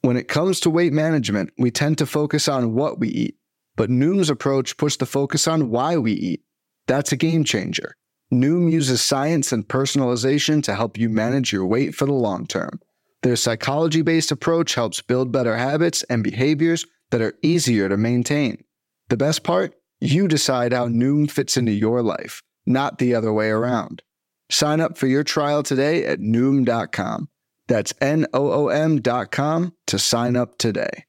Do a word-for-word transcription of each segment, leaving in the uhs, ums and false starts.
When it comes to weight management, we tend to focus on what we eat, but Noom's approach puts the focus on why we eat. That's a game changer. Noom uses science and personalization to help you manage your weight for the long term. Their psychology-based approach helps build better habits and behaviors that are easier to maintain. The best part? You decide how Noom fits into your life, not the other way around. Sign up for your trial today at Noom dot com. That's N O O M dot com to sign up today.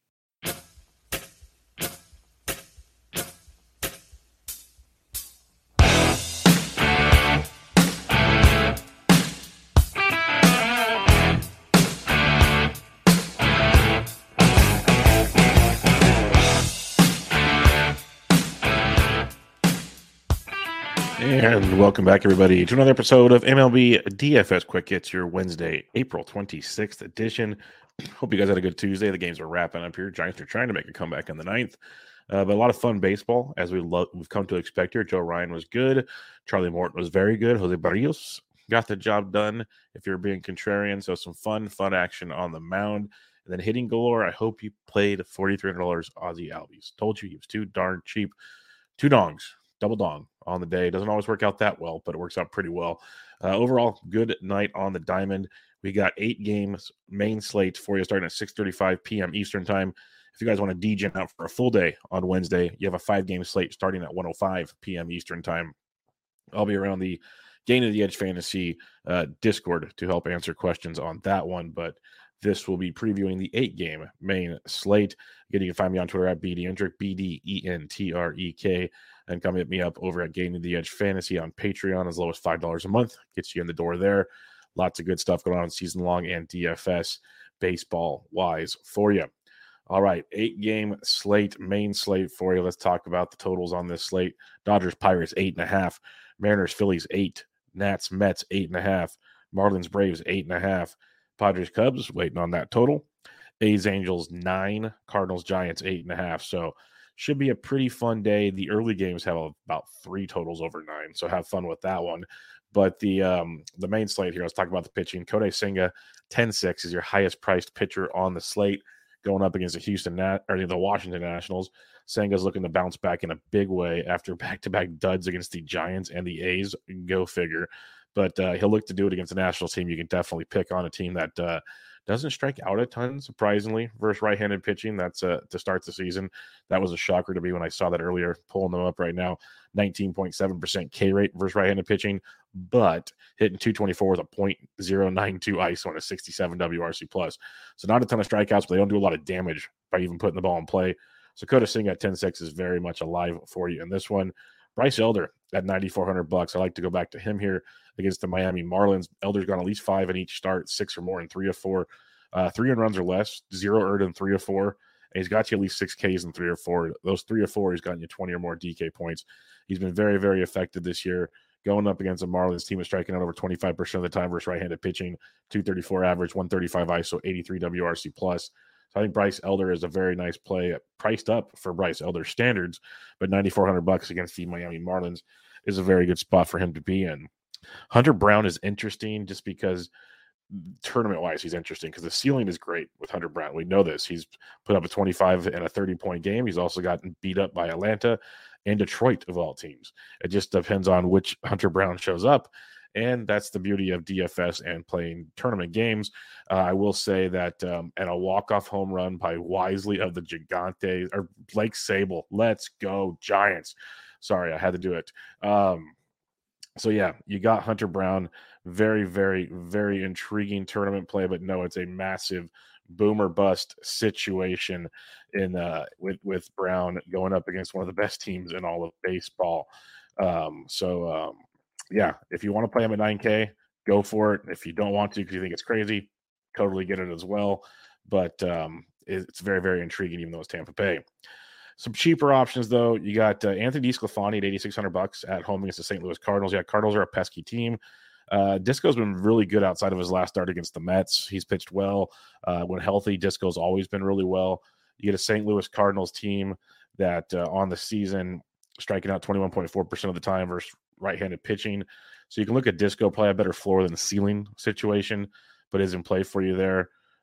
And welcome back, everybody, to another episode of M L B D F S Quick Hits, your Wednesday, April twenty-sixth edition. Hope you guys had a good Tuesday. The games are wrapping up here. Giants are trying to make a comeback in the ninth. Uh, but a lot of fun baseball, as we lo- we've come to expect here. Joe Ryan was good. Charlie Morton was very good. Jose Barrios got the job done, if you're being contrarian. So some fun, fun action on the mound. And then hitting galore. I hope you played forty-three hundred dollars Aussie Albies. Told you he was too darn cheap. Two dongs. Double dong on the day. Doesn't always work out that well, but it works out pretty well. Uh, overall, good night on the diamond. We got eight games, main slate for you, starting at six thirty-five p.m. Eastern time. If you guys want to D-gen out for a full day on Wednesday, you have a five-game slate starting at one oh five p.m. Eastern time. I'll be around the Gain of the Edge Fantasy uh, Discord to help answer questions on that one, but this will be previewing the eight-game main slate. Again, you can find me on Twitter at B D Entrek, B D E N T R E K, and come hit me up over at Gaining the Edge Fantasy on Patreon. As low as five dollars a month gets you in the door there. Lots of good stuff going on season long and D F S baseball-wise for you. All right, eight-game slate, main slate for you. Let's talk about the totals on this slate. Dodgers, Pirates, eight and a half. Mariners, Phillies, eight. Nats, Mets, eight and a half. Marlins, Braves, eight and a half. Padres, Cubs, waiting on that total. A's, Angels, nine. Cardinals, Giants, eight and a half. So should be a pretty fun day. The early games have about three totals over nine, so have fun with that one. But the um, the main slate here, let's talk about the pitching. Kodai Senga, ten six, is your highest priced pitcher on the slate, going up against the Houston Nat or the Washington Nationals. Senga's looking to bounce back in a big way after back-to-back duds against the Giants and the A's. Go figure. But uh, he'll look to do it against the Nationals team. You can definitely pick on a team that uh, doesn't strike out a ton, surprisingly, versus right-handed pitching. That's uh, to start the season. That was a shocker to me when I saw that earlier, pulling them up right now. nineteen point seven percent K rate versus right-handed pitching, but hitting two twenty-four with a point oh nine two I S O and a sixty-seven W R C plus. So not a ton of strikeouts, but they don't do a lot of damage by even putting the ball in play. So Kodai Senga at ten six is very much alive for you in this one. Bryce Elder at ninety-four hundred bucks. I like to go back to him here against the Miami Marlins. Elder's gone at least five in each start, six or more in three or four, uh, three in runs or less, zero earned in three or four. And he's got you at least six Ks in three or four. Those three or four, he's gotten you twenty or more D K points. He's been very, very effective this year. Going up against the Marlins team is striking out over twenty-five percent of the time versus right-handed pitching, two thirty-four average, one thirty-five I S O, eighty-three W R C plus. So I think Bryce Elder is a very nice play, priced up for Bryce Elder standards, but ninety-four hundred bucks against the Miami Marlins is a very good spot for him to be in. Hunter Brown is interesting just because tournament-wise he's interesting because the ceiling is great with Hunter Brown. We know this. He's put up a twenty-five and a thirty-point game. He's also gotten beat up by Atlanta and Detroit, of all teams. It just depends on which Hunter Brown shows up. And that's the beauty of D F S and playing tournament games. Uh, I will say that, um, and a walk-off home run by Wisely of the Gigantes, or Blake Sable. Let's go, Giants. Sorry, I had to do it. Um, so, yeah, you got Hunter Brown. Very, very, very intriguing tournament play. But, no, it's a massive boomer bust situation in uh, with, with Brown going up against one of the best teams in all of baseball. Um, so, um, yeah, if you want to play him at nine K, go for it. If you don't want to because you think it's crazy, totally get it as well. But um, it's very, very intriguing, even though it's Tampa Bay. Some cheaper options, though. You got uh, Anthony DeSclafani at eighty-six hundred bucks at home against the Saint Louis Cardinals. Yeah, Cardinals are a pesky team. Uh, Disco's been really good outside of his last start against the Mets. He's pitched well. Uh, when healthy, Disco's always been really well. You get a Saint Louis Cardinals team that uh, on the season striking out twenty-one point four percent of the time versus right-handed pitching. So you can look at Disco, probably a better floor than the ceiling situation, but is in play for you there.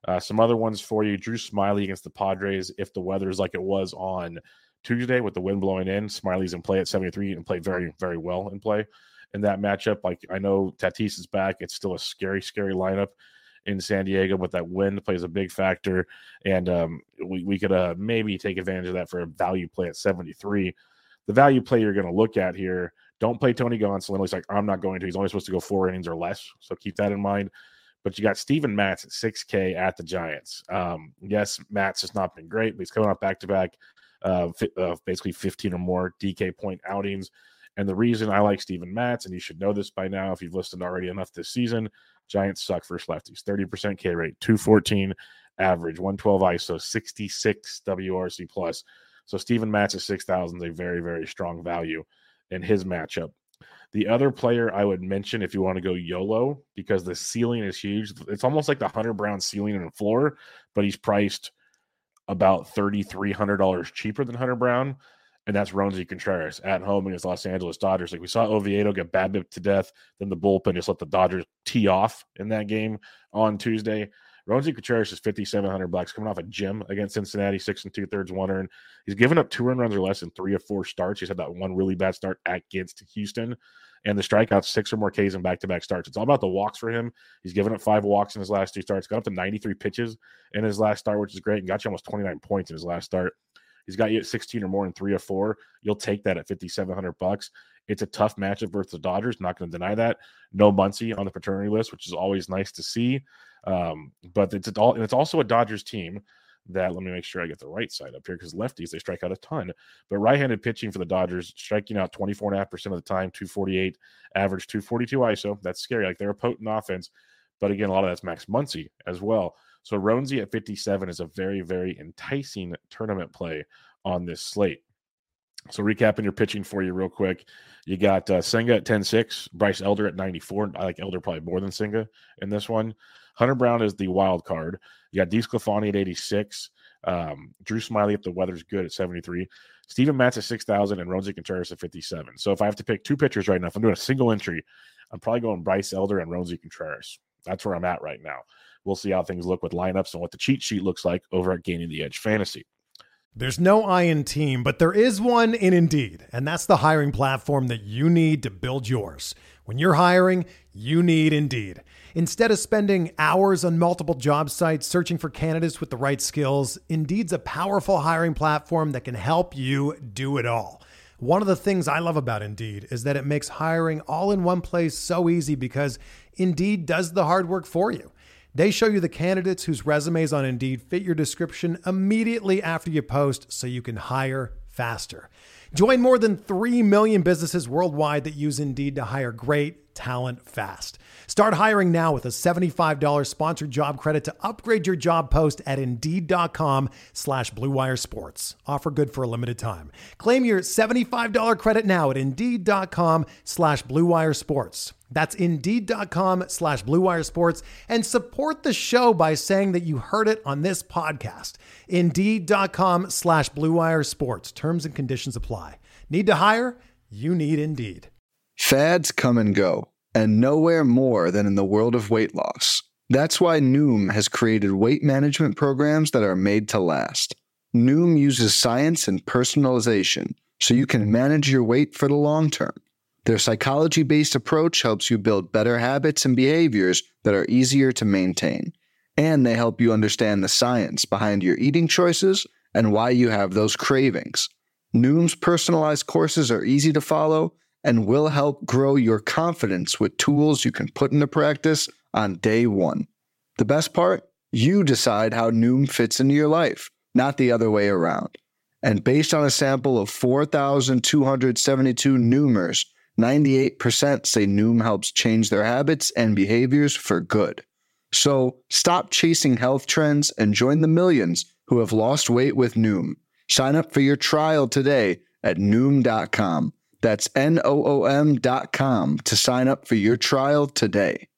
Uh, some other ones for you. Drew Smyly against the Padres. If the weather is like it was on Tuesday with the wind blowing in, Smiley's in play at seventy-three and played very, very well in play in that matchup. Like, I know Tatis is back. It's still a scary, scary lineup in San Diego, but that wind plays a big factor. And um, we, we could uh, maybe take advantage of that for a value play at seventy-three. The value play you're going to look at here, don't play Tony Gonsolin. He's like, I'm not going to. He's only supposed to go four innings or less. So keep that in mind. But you got Steven Matz at six K at the Giants. Um, yes, Matz has not been great, but he's coming off back-to-back uh, uh, basically fifteen or more D K point outings. And the reason I like Steven Matz, and you should know this by now if you've listened already enough this season, Giants suck versus lefties. thirty percent K rate, two fourteen average, one twelve I S O, sixty-six W R C plus. So Steven Matz at six thousand is a very, very strong value in his matchup. The other player I would mention if you want to go YOLO, because the ceiling is huge. It's almost like the Hunter Brown ceiling and floor, but he's priced about three thousand three hundred dollars cheaper than Hunter Brown, and that's Roansy Contreras at home against Los Angeles Dodgers. Like, we saw Oviedo get bad to death, then the bullpen just let the Dodgers tee off in that game on Tuesday. Roansy Contreras is fifty-seven hundred bucks coming off a gym against Cincinnati, six and two thirds, one earned. He's given up two earned runs or less in three of four starts. He's had that one really bad start against Houston, and the strikeouts, six or more Ks in back-to-back starts. It's all about the walks for him. He's given up five walks in his last two starts, got up to ninety-three pitches in his last start, which is great, and got you almost twenty-nine points in his last start. He's got you at sixteen or more in three or four. You'll take that at fifty-seven hundred bucks. It's a tough matchup versus the Dodgers. Not going to deny that. No Muncy on the paternity list, which is always nice to see. Um, but it's all, and it's also a Dodgers team that, let me make sure I get the right side up here, because lefties, they strike out a ton. But right-handed pitching for the Dodgers, striking out twenty-four point five percent of the time, two forty-eight, average two forty-two I S O. That's scary. Like, they're a potent offense. But again, a lot of that's Max Muncy as well. So Roansy at fifty-seven is a very, very enticing tournament play on this slate. So recapping your pitching for you real quick, you got uh, Senga at ten six, Bryce Elder at ninety-four. I like Elder probably more than Senga in this one. Hunter Brown is the wild card. You got DeSclafani at eighty-six, um, Drew Smyly if the weather's good at seventy-three, Steven Matz at six thousand, and Roansy Contreras at fifty-seven. So if I have to pick two pitchers right now, if I'm doing a single entry, I'm probably going Bryce Elder and Roansy Contreras. That's where I'm at right now. We'll see how things look with lineups and what the cheat sheet looks like over at Gaining the Edge Fantasy. There's no I in team, but there is one in Indeed, and that's the hiring platform that you need to build yours. When you're hiring, you need Indeed. Instead of spending hours on multiple job sites searching for candidates with the right skills, Indeed's a powerful hiring platform that can help you do it all. One of the things I love about Indeed is that it makes hiring all in one place so easy because Indeed does the hard work for you. They show you the candidates whose resumes on Indeed fit your description immediately after you post so you can hire faster. Join more than three million businesses worldwide that use Indeed to hire great talent fast. Start hiring now with a seventy-five dollars sponsored job credit to upgrade your job post at Indeed.com slash Blue Wire Sports. Offer good for a limited time. Claim your seventy-five dollars credit now at Indeed.com slash Blue Wire Sports. That's Indeed.com slash Blue Wire Sports, and support the show by saying that you heard it on this podcast. Indeed.com slash Blue Wire Sports. Terms and conditions apply. Need to hire? You need Indeed. Fads come and go, and nowhere more than in the world of weight loss. That's why Noom has created weight management programs that are made to last. Noom uses science and personalization so you can manage your weight for the long term. Their psychology-based approach helps you build better habits and behaviors that are easier to maintain. And they help you understand the science behind your eating choices and why you have those cravings. Noom's personalized courses are easy to follow and will help grow your confidence with tools you can put into practice on day one. The best part? You decide how Noom fits into your life, not the other way around. And based on a sample of four thousand two hundred seventy-two Noomers, ninety-eight percent say Noom helps change their habits and behaviors for good. So stop chasing health trends and join the millions who have lost weight with Noom. Sign up for your trial today at Noom dot com. That's N O O M dot com to sign up for your trial today.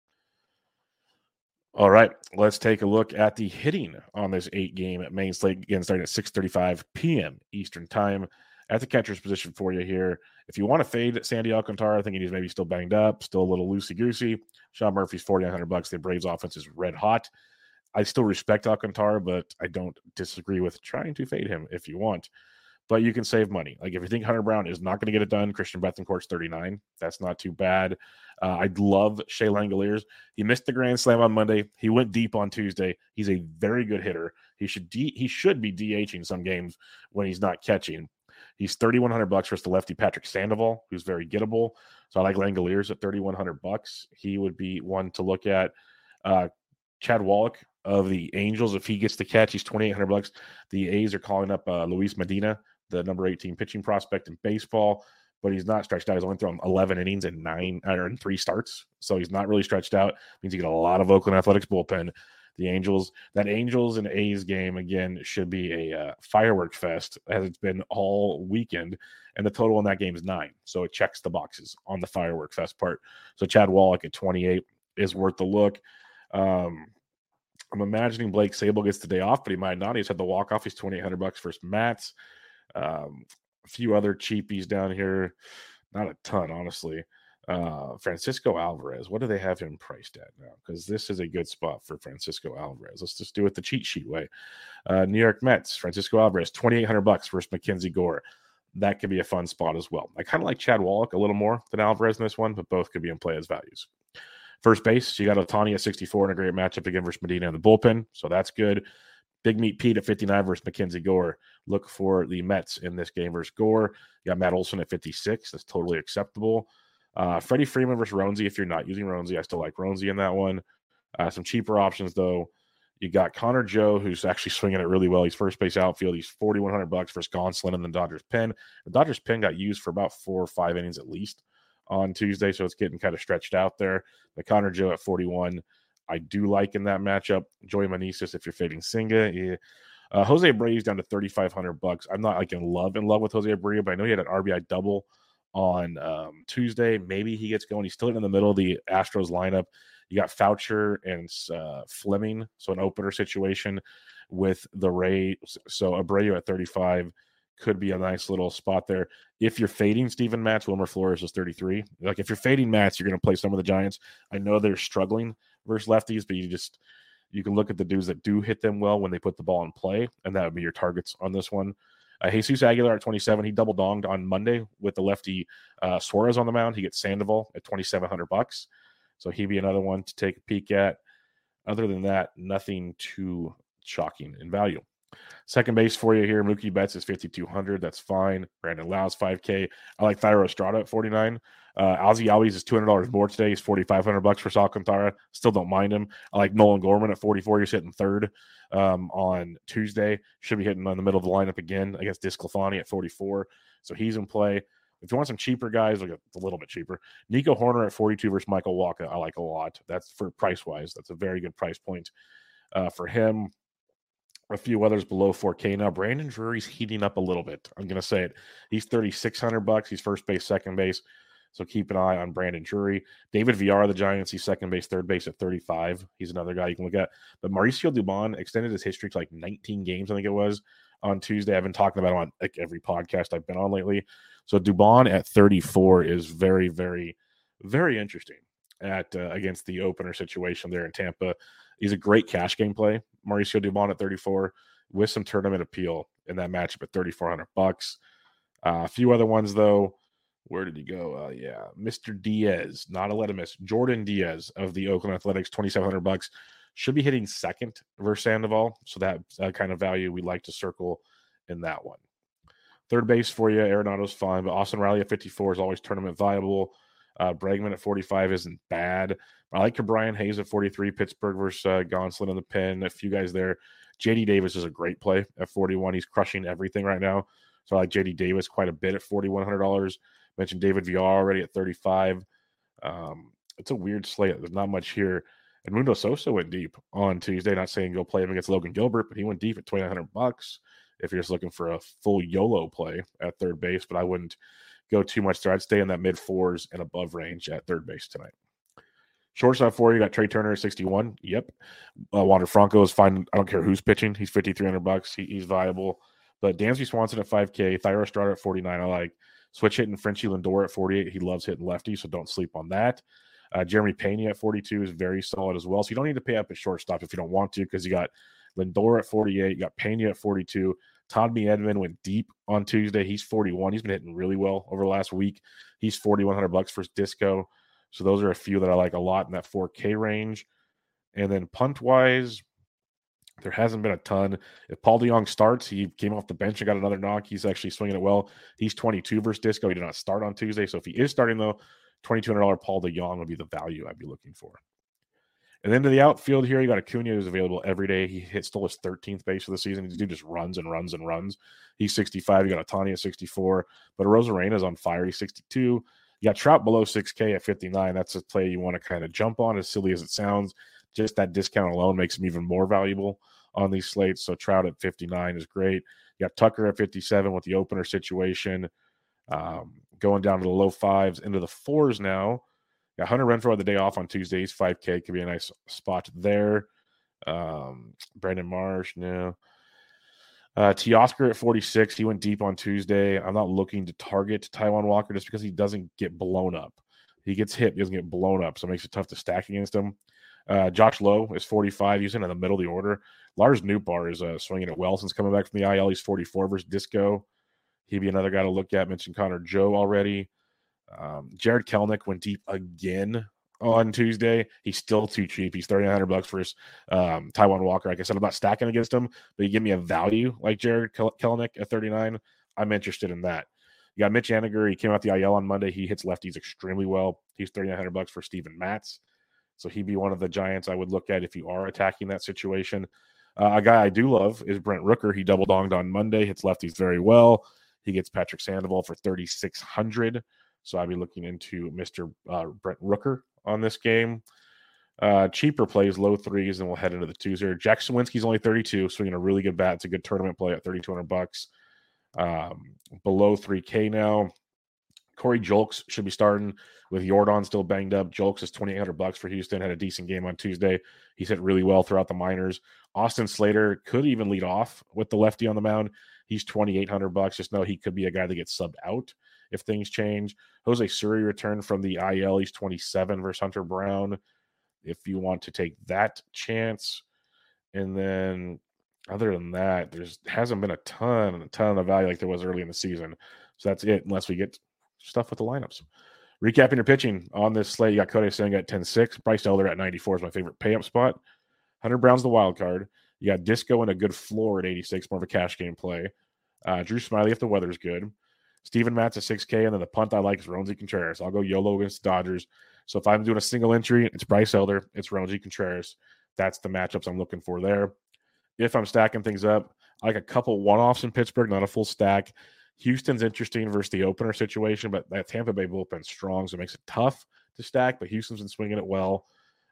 All right, let's take a look at the hitting on this eight-game main slate, again starting at six thirty-five p.m. Eastern Time. At the catcher's position for you here, if you want to fade Sandy Alcantara, I think he's maybe still banged up, still a little loosey-goosey. Sean Murphy's forty-nine hundred bucks. The Braves offense is red hot. I still respect Alcantara, but I don't disagree with trying to fade him if you want. But you can save money. Like if you think Hunter Brown is not going to get it done, Christian Bethancourt's thirty-nine. That's not too bad. Uh, I love Shea Langoliers. He missed the Grand Slam on Monday. He went deep on Tuesday. He's a very good hitter. He should D- he should be DHing some games when he's not catching. He's thirty-one hundred bucks versus the lefty Patrick Sandoval, who's very gettable. So I like Langoliers at thirty-one hundred bucks. He would be one to look at. Uh, Chad Wallach of the Angels, if he gets the catch, he's twenty-eight hundred bucks. The A's are calling up uh, Luis Medina, the number eighteen pitching prospect in baseball, but he's not stretched out. He's only thrown eleven innings and nine or in three starts, so he's not really stretched out. Means you get a lot of Oakland Athletics bullpen. The Angels, that Angels and A's game again should be a uh, firework fest as it's been all weekend, and the total in that game is nine, so it checks the boxes on the firework fest part. So Chad Wallach at twenty-eight is worth the look. Um, I'm imagining Blake Sable gets the day off, but he might not. He's had the walk off. He's twenty-eight hundred bucks versus Mats. Um, a few other cheapies down here, not a ton, honestly. Uh, Francisco Alvarez, what do they have him priced at now? Because this is a good spot for Francisco Alvarez. Let's just do it the cheat sheet way. Uh, New York Mets, Francisco Alvarez, twenty-eight hundred bucks versus Mackenzie Gore. That could be a fun spot as well. I kind of like Chad Wallach a little more than Alvarez in this one, but both could be in play as values. First base, you got Ohtani at sixty-four in a great matchup again versus Medina in the bullpen, so that's good. Big Meat Pete at fifty-nine versus Mackenzie Gore. Look for the Mets in this game versus Gore. You got Matt Olson at fifty-six. That's totally acceptable. Uh, Freddie Freeman versus Ronzi. If you're not using Ronzi, I still like Ronzi in that one. Uh, some cheaper options, though. You got Connor Joe, who's actually swinging it really well. He's first base outfield. He's forty-one hundred bucks versus Gonsolin in the Dodgers pen. The Dodgers pen got used for about four or five innings at least on Tuesday, so it's getting kind of stretched out there. But Connor Joe at forty-one, I do like in that matchup. Joey Meneses, if you're fading Singa. Yeah. Uh, Jose Abreu's down to thirty-five hundred bucks. I'm not like in love in love with Jose Abreu, but I know he had an R B I double on um, Tuesday. Maybe he gets going. He's still in the middle of the Astros lineup. You got Foucher and uh, Fleming, so an opener situation with the Rays. So Abreu at thirty-five could be a nice little spot there. If you're fading Steven Matz, Wilmer Flores is thirty-three. Like if you're fading Matz, you're going to play some of the Giants. I know they're struggling versus lefties, but you just you can look at the dudes that do hit them well when they put the ball in play, and that would be your targets on this one. Uh, Jesus Aguilar at twenty-seven. He double donged on Monday with the lefty uh, Suarez on the mound. He gets Sandoval at twenty-seven hundred bucks. So he'd be another one to take a peek at. Other than that, nothing too shocking in value. Second base for you here, Mookie Betts is fifty-two hundred. That's fine. Brandon Lau's five K. I like Thairo Estrada at forty-nine. Uh, Ozzie Albies is two hundred dollars more today. He's forty-five hundred bucks for Alcantara. Still don't mind him. I like Nolan Gorman at forty-four. He's hitting third um, on Tuesday. Should be hitting on the middle of the lineup again against Disclafani at forty-four. So he's in play. If you want some cheaper guys, like a, a little bit cheaper, Nico Horner at forty-two versus Michael Wacha, I like a lot. That's for price-wise. That's a very good price point uh, for him. A few others below four K now. Brandon Drury's heating up a little bit. I'm going to say it. He's thirty-six hundred bucks. He's first base, second base. So keep an eye on Brandon Drury. David Villar, the Giants, he's second base, third base at thirty-five. He's another guy you can look at. But Mauricio Dubon extended his history to like nineteen games, I think it was, on Tuesday. I've been talking about him on like every podcast I've been on lately. So Dubon at thirty-four is very, very, very interesting at uh, against the opener situation there in Tampa. He's a great cash game play. Mauricio Dubon at thirty-four with some tournament appeal in that matchup at thirty-four hundred bucks. Uh, a few other ones though. Where did he go? Uh, yeah, Mister Diaz, not a let him miss. Jordan Diaz of the Oakland Athletics, twenty-seven hundred bucks, should be hitting second versus Sandoval. So that, that kind of value we like to circle in that one. Third base for you, Arenado's fine, but Austin Riley at fifty-four is always tournament viable. Uh, Bregman at forty-five isn't bad. I like Brian Hayes at forty-three, Pittsburgh versus uh, Gonsolin in the pen. A few guys there. J D Davis is a great play at forty-one. He's crushing everything right now. So I like J D Davis quite a bit at forty-one hundred dollars. Mentioned David Villar already at thirty-five. Um, it's a weird slate. There's not much here. Edmundo Sosa went deep on Tuesday. Not saying go play him against Logan Gilbert, but he went deep at twenty-nine hundred bucks. If you're just looking for a full YOLO play at third base, but I wouldn't go too much there. I'd stay in that mid fours and above range at third base tonight. Shortstop for you, got Trey Turner at sixty-one. Yep. Uh, Wander Franco is fine. I don't care who's pitching. He's fifty-three hundred bucks. He, he's viable. But Dansby Swanson at five K, Thairo Estrada at forty-nine. I like switch hitting Frenchie Lindor at forty-eight. He loves hitting lefty, so don't sleep on that. Uh, Jeremy Pena at forty-two is very solid as well. So you don't need to pay up at shortstop if you don't want to, because you got Lindor at forty-eight, you got Pena at forty-two. Tommy Edman went deep on Tuesday. He's forty-one. He's been hitting really well over the last week. He's forty-one hundred bucks for Disco. So those are a few that I like a lot in that four K range. And then punt-wise, there hasn't been a ton. If Paul DeJong starts, he came off the bench and got another knock. He's actually swinging it well. He's twenty-two versus Disco. He did not start on Tuesday. So if he is starting, though, twenty-two hundred dollars Paul DeJong would be the value I'd be looking for. And then to the outfield here, you got Acuna, who's available every day. He hit stole his thirteenth base for the season. This dude just runs and runs and runs. He's sixty-five. You got Ohtani at sixty-four. But Rosarena's on fire. He's sixty-two. You got Trout below six K at fifty-nine. That's a play you want to kind of jump on, as silly as it sounds. Just that discount alone makes him even more valuable on these slates. So Trout at fifty-nine is great. You got Tucker at fifty-seven with the opener situation. Um, going down to the low fives into the fours now. Got Hunter Renfroe the day off on Tuesdays. five K could be a nice spot there. Um, Brandon Marsh, no. Uh, Teoscar at forty-six. He went deep on Tuesday. I'm not looking to target Taijuan Walker just because he doesn't get blown up. He gets hit, he doesn't get blown up, so it makes it tough to stack against him. Uh, Josh Lowe is forty-five. He's in the middle of the order. Lars Nootbaar is uh, swinging it well since coming back from the I L. He's forty-four versus Disco. He'd be another guy to look at. Mentioned Connor Joe already. Um, Jared Kelenic went deep again on Tuesday. He's still too cheap. He's thirty-nine hundred bucks for his um, Taijuan Walker. Like I said, I'm not stacking against him, but you give me a value like Jared Kel- Kelenic at thirty-nine. I'm interested in that. You got Mitch Haniger. He came out the I L on Monday. He hits lefties extremely well. He's thirty-nine hundred bucks for Steven Matz. So he'd be one of the Giants I would look at if you are attacking that situation. Uh, a guy I do love is Brent Rooker. He double donged on Monday, hits lefties very well. He gets Patrick Sandoval for thirty-six hundred. So I'd be looking into Mister Uh, Brent Rooker on this game. Uh, cheaper plays, low threes, and we'll head into the twos here. Jack Sawinski's only thirty-two, swinging a really good bat. It's a good tournament play at thirty-two hundred bucks. Um, below three K now. Corey Julks should be starting with Yordan still banged up. Julks is twenty-eight hundred bucks for Houston. Had a decent game on Tuesday. He's hit really well throughout the minors. Austin Slater could even lead off with the lefty on the mound. He's twenty-eight hundred bucks. Just know he could be a guy that gets subbed out if things change. Jose Suri returned from the I L. He's twenty-seven versus Hunter Brown, if you want to take that chance. And then other than that, there's hasn't been a ton, a ton of value like there was early in the season. So that's it, unless we get stuff with the lineups. Recapping your pitching on this slate, you got Kodai Senga at ten six. Bryce Elder at ninety-four is my favorite pay-up spot. Hunter Brown's the wild card. You got Disco and a good floor at eighty-six, more of a cash game play. Uh, Drew Smyly if the weather's good. Steven Matz at six K, and then the punt I like is Roansy Contreras. I'll go YOLO against the Dodgers. So if I'm doing a single entry, it's Bryce Elder, it's Roansy Contreras. That's the matchups I'm looking for there. If I'm stacking things up, I like a couple one-offs in Pittsburgh, not a full stack. Houston's interesting versus the opener situation, but that Tampa Bay bullpen's strong, so it makes it tough to stack, but Houston's been swinging it well.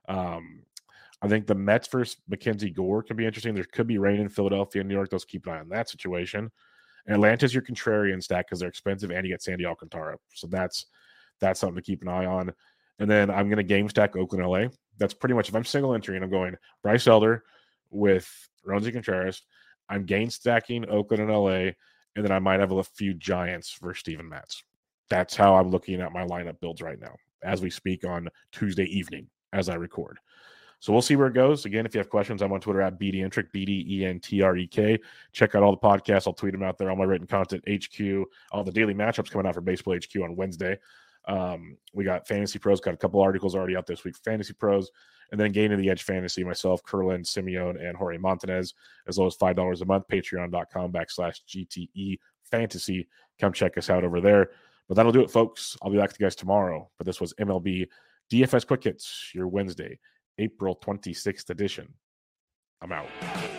Um, I think the Mets versus Mackenzie Gore can be interesting. There could be rain in Philadelphia and New York. Let's keep an eye on that situation. And Atlanta's your contrarian stack because they're expensive, and you get Sandy Alcantara. So that's that's something to keep an eye on. And then I'm going to game stack Oakland, L A. That's pretty much, if I'm single entry and I'm going Bryce Elder with Roansy Contreras, I'm game stacking Oakland and L A, and then I might have a few Giants for Steven Matz. That's how I'm looking at my lineup builds right now as we speak on Tuesday evening as I record. So we'll see where it goes. Again, if you have questions, I'm on Twitter at B D Entrek, B D E N T R E K. Check out all the podcasts. I'll tweet them out there. All my written content, H Q, all the daily matchups coming out for Baseball H Q on Wednesday. Um, we got Fantasy Pros, got a couple articles already out this week. Fantasy Pros, and then Gain of the Edge Fantasy, myself, Curlin, Simeone, and Jorge Montanez, as low as five dollars a month, patreon.com backslash GTE Fantasy. Come check us out over there. But that'll do it, folks. I'll be back to you guys tomorrow. But this was M L B D F S Quick Hits, your Wednesday, April twenty-sixth edition. I'm out.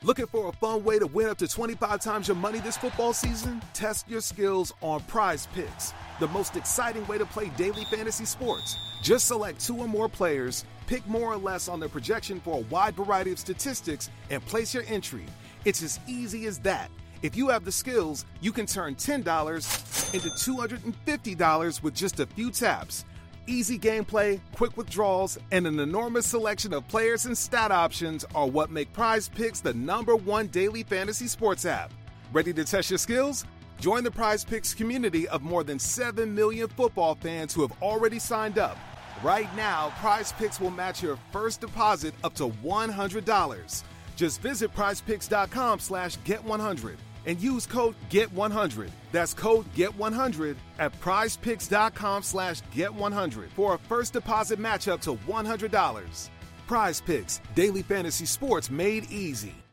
Looking for a fun way to win up to twenty-five times your money this football season? Test your skills on Prize Picks, the most exciting way to play daily fantasy sports. Just select two or more players, pick more or less on their projection for a wide variety of statistics, and place your entry. It's as easy as that. If you have the skills, you can turn ten dollars into two hundred fifty dollars with just a few taps. Easy gameplay, quick withdrawals, and an enormous selection of players and stat options are what make Prize Picks the number one daily fantasy sports app. Ready to test your skills? Join the Prize Picks community of more than seven million football fans who have already signed up. Right now, Prize Picks will match your first deposit up to one hundred dollars. Just visit prizepicks.com slash get100 and use code get one hundred. That's code get one hundred at prizepicks.com slash get one hundred for a first deposit match up to one hundred dollars. Prize Picks, daily fantasy sports made easy.